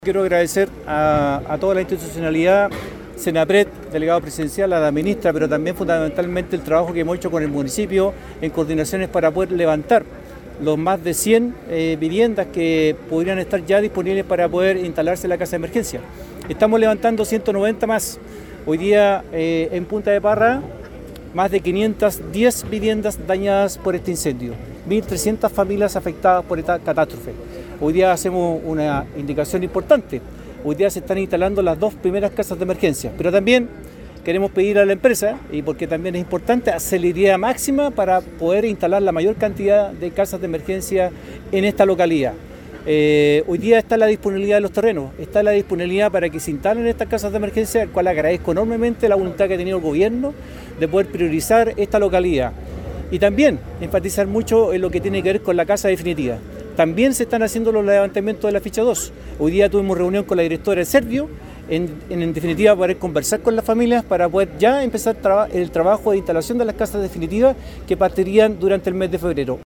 Quiero agradecer a toda la institucionalidad, Senapred, delegado presidencial, a la ministra, pero también fundamentalmente el trabajo que hemos hecho con el municipio en coordinaciones para poder levantar los más de 100 viviendas que podrían estar ya disponibles para poder instalarse en la casa de emergencia. Estamos levantando 190 más. Hoy día en Punta de Parra, más de 510 viviendas dañadas por este incendio, 1.300 familias afectadas por esta catástrofe. Hoy día hacemos una indicación importante. Hoy día se están instalando las 2 primeras casas de emergencia, pero también queremos pedir a la empresa, y porque también es importante, celeridad máxima para poder instalar la mayor cantidad de casas de emergencia en esta localidad. Hoy día está la disponibilidad de los terrenos, está la disponibilidad para que se instalen estas casas de emergencia, al cual agradezco enormemente la voluntad que ha tenido el gobierno de poder priorizar esta localidad. Y también enfatizar mucho en lo que tiene que ver con la casa definitiva. También se están haciendo los levantamientos de la ficha 2. Hoy día tuvimos reunión con la directora de Servio, en definitiva para conversar con las familias para poder ya empezar el trabajo de instalación de las casas definitivas que partirían durante el mes de febrero.